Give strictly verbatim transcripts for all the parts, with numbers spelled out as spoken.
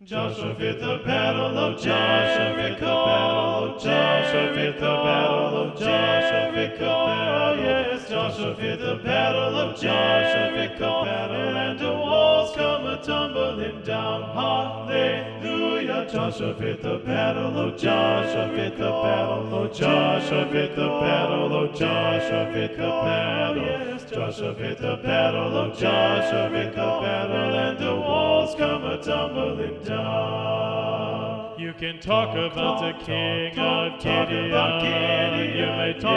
Joshua fit the battle of Joshua fit the battle of Joshua fit the battle of Joshua fit the battle. Yes, Joshua fit the battle of Joshua fit the battle, and the walls come a tumbling down. Hallelujah. Joshua fit the battle of Joshua fit the battle of Joshua fit the battle of Joshua fit the battle. Yes, Joshua fit the battle of Joshua fit the battle, and the walls come a tumbling down. You can talk Talk, about talk, the king talk, of talk Gideon. about Gideon. You may talk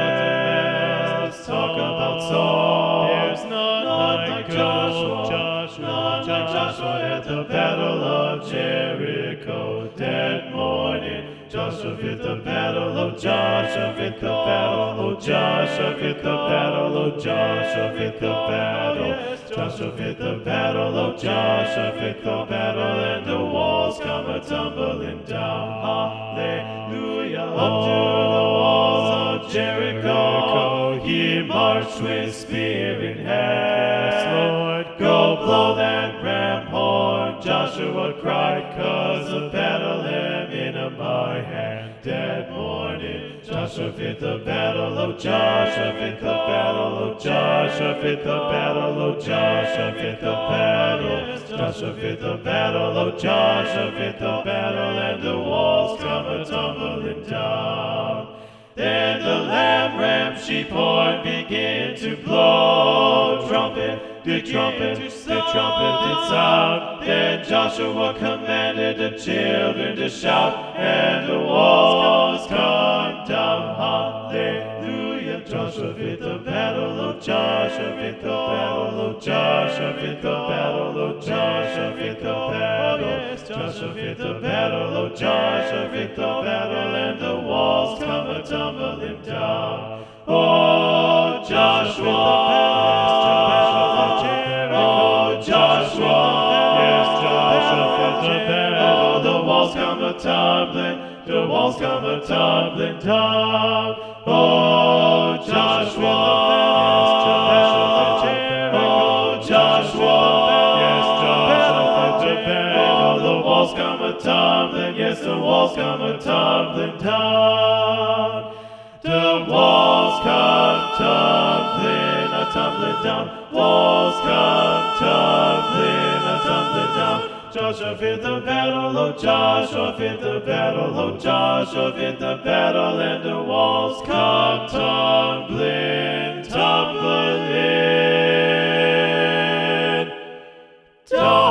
Yes, about the talk about Saul. There's none, None like, like good Joshua. Joshua. None like Joshua at the battle of Jericho that morning. Joshua fit the battle of Joshua fit the battle of Joshua fit the battle of Joshua fit the battle. Joshua fit the battle of Joshua fit the battle, and the walls come a tumbling down. Hallelujah. Up to the walls of Jericho he marched with spear in hand. Lord, Go blow that ram horn, Joshua cried, 'cause of Bethlehem in my hand. That morning, Joshua fit the battle of Joshua fit the battle of Joshua fit the battle of Joshua fit the battle. Joshua fit the battle of Joshua fit the battle, and the walls come a tumbling down. Then the lamb, ram, sheep horn begin to blow. Trumpet, the trumpet, the trumpet did sound. Then Joshua commanded the children to shout, and the walls come down. Hallelujah. Joshua fit the battle of Joshua fit the battle of Joshua fit the battle of Joshua fit the battle. Joshua fit the battle of Joshua fit the battle, and the walls come a tumbling down. Oh, Joshua, oh, Joshua, yes, Joshua fit the battle. Oh, the walls come a tumbling, the walls come a tumbling down. Oh, Joshua, oh, Joshua, yes, Joshua fit the battle. Oh, the walls come a tumbling, yes, the walls come a tumbling down. The walls come tumbling, a tumbling down. Walls come tumbling, a tumbling down. Joshua fit the battle, oh Joshua fit the battle, oh Joshua fit the battle, and the walls come tumbling, tumbling down.